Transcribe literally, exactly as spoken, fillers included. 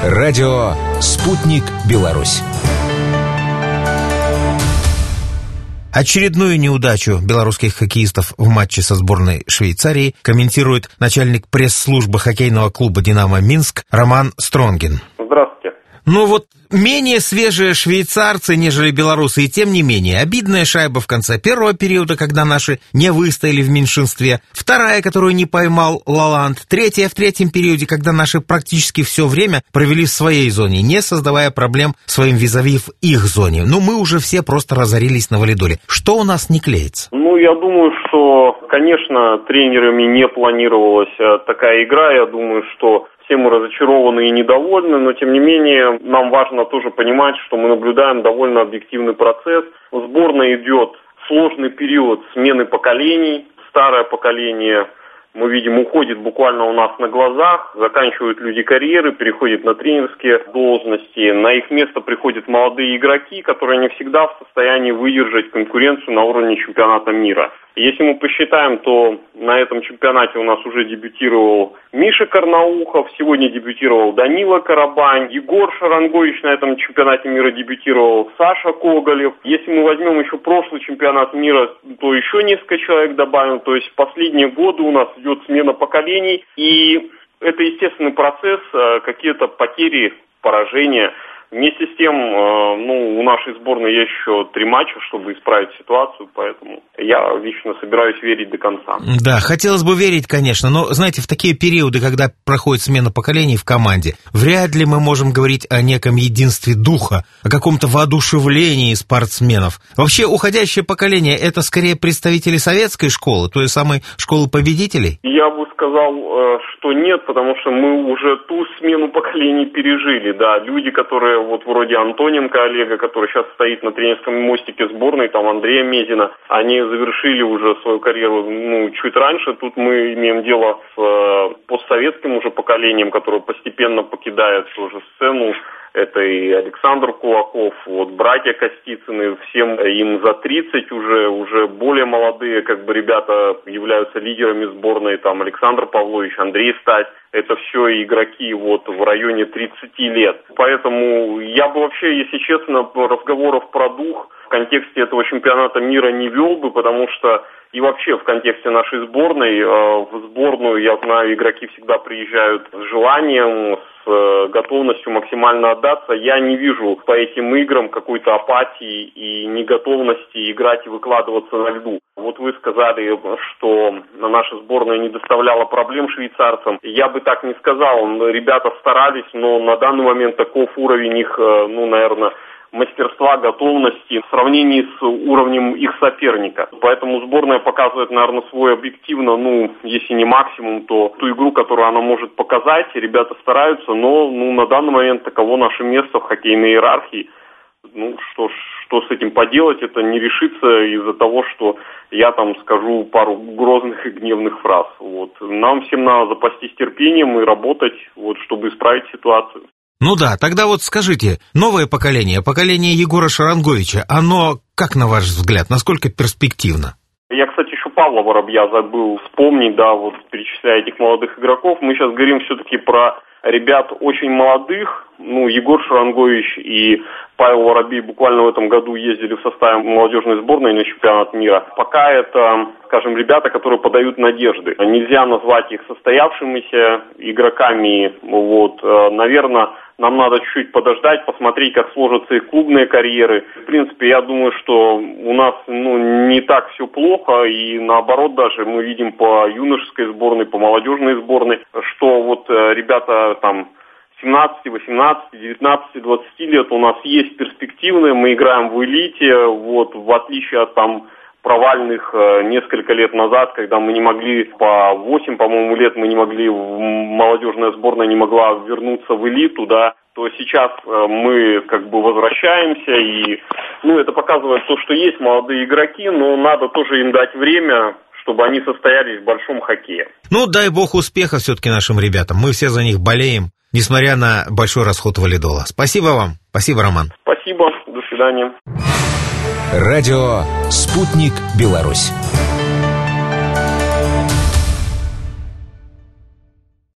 Радио «Спутник Беларусь». Очередную неудачу белорусских хоккеистов в матче со сборной Швейцарии комментирует начальник пресс-службы хоккейного клуба «Динамо Минск» Роман Стронгин. Здравствуйте. Ну вот, менее свежие швейцарцы, нежели белорусы, и тем не менее. Обидная шайба в конце первого периода, когда наши не выстояли в меньшинстве. Вторая, которую не поймал Лаланд. Третья в третьем периоде, когда наши практически все время провели в своей зоне, не создавая проблем своим визави в их зоне. Ну, мы уже все просто разорились на валидоле. Что у нас не клеится? Ну, я думаю, что, конечно, тренерами не планировалась такая игра. Я думаю, что все мы разочарованы и недовольны, но тем не менее нам важно тоже понимать, что мы наблюдаем довольно объективный процесс. В сборной идет сложный период смены поколений. Старое поколение, мы видим, уходит буквально у нас на глазах, заканчивают люди карьеры, переходят на тренерские должности. На их место приходят молодые игроки, которые не всегда в состоянии выдержать конкуренцию на уровне чемпионата мира. Если мы посчитаем, то на этом чемпионате у нас уже дебютировал Миша Карнаухов, сегодня дебютировал Данила Карабань, Егор Шарангович на этом чемпионате мира дебютировал, Саша Коголев. Если мы возьмем еще прошлый чемпионат мира, то еще несколько человек добавим. То есть в последние годы у нас идет смена поколений, и это естественный процесс, какие-то потери, поражения. Вместе с тем, ну, у нашей сборной есть еще три матча, чтобы исправить ситуацию, поэтому я лично собираюсь верить до конца. Да, хотелось бы верить, конечно, но, знаете, в такие периоды, когда проходит смена поколений в команде, вряд ли мы можем говорить о неком единстве духа, о каком-то воодушевлении спортсменов. Вообще, уходящее поколение – это скорее представители советской школы, той самой школы победителей? Я бы сказал, что нет, потому что мы уже ту смену поколений пережили, да, люди, которые вот вроде Антоненко Олега, который сейчас стоит на тренерском мостике сборной, там Андрея Мезина, они завершили уже свою карьеру, ну, чуть раньше. Тут мы имеем дело с э, постсоветским уже поколением, которое постепенно покидает уже сцену. Это и Александр Кулаков, вот братья Костицыны, всем им за тридцать уже, уже более молодые, как бы ребята являются лидерами сборной, там Александр Павлович, Андрей Стась, это все игроки вот в районе тридцати лет. Поэтому я бы вообще, если честно, разговоров про дух в контексте этого чемпионата мира не вел бы, потому что и вообще в контексте нашей сборной, в сборную, я знаю, игроки всегда приезжают с желанием, с готовностью максимально отдаться. Я не вижу по этим играм какой-то апатии и неготовности играть и выкладываться на льду. Вот вы сказали, что наша сборная не доставляла проблем швейцарцам. Я бы так не сказал. Ребята старались, но на данный момент таков уровень их, ну, наверное, мастерства, готовности в сравнении с уровнем их соперника. Поэтому сборная показывает, наверное, свой объективно, ну, если не максимум, то ту игру, которую она может показать. Ребята стараются, но ну, на данный момент таково наше место в хоккейной иерархии. Ну, что, что с этим поделать, это не решится из-за того, что я там скажу пару грозных и гневных фраз. Вот. Нам всем надо запастись терпением и работать, вот, чтобы исправить ситуацию. Ну да, тогда вот скажите, новое поколение, поколение Егора Шаранговича, оно, как на ваш взгляд, насколько перспективно? Я, кстати, еще Павла Воробья забыл вспомнить, да, вот перечисляя этих молодых игроков. Мы сейчас говорим все-таки про ребят очень молодых. Ну, Егор Шарангович и Павел Воробей буквально в этом году ездили в составе молодежной сборной на чемпионат мира. Пока это, скажем, ребята, которые подают надежды. Нельзя назвать их состоявшимися игроками. Вот, наверное, нам надо чуть-чуть подождать, посмотреть, как сложатся их клубные карьеры. В принципе, я думаю, что у нас ну, не так все плохо, и наоборот даже мы видим по юношеской сборной, по молодежной сборной, что вот ребята там семнадцать, восемнадцать, девятнадцать, двадцать лет у нас есть перспективные, мы играем в элите, вот в отличие от там провальных э, несколько лет назад, когда мы не могли, по восемь, по-моему, лет мы не могли, молодежная сборная не могла вернуться в элиту, да, то сейчас э, мы как бы возвращаемся, и, ну, это показывает то, что есть молодые игроки, но надо тоже им дать время, чтобы они состоялись в большом хоккее. Ну, дай бог успеха все-таки нашим ребятам, мы все за них болеем, несмотря на большой расход валидола. Спасибо вам, спасибо, Роман. Спасибо, до свидания. Радио «Спутник Беларусь».